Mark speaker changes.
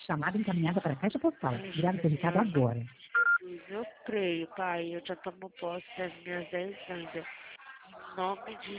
Speaker 1: Chamada encaminhada para a caixa postal. Grave seu recado agora.
Speaker 2: Eu creio, Pai, eu já tomo posse das minhas 10 andas. Em nome de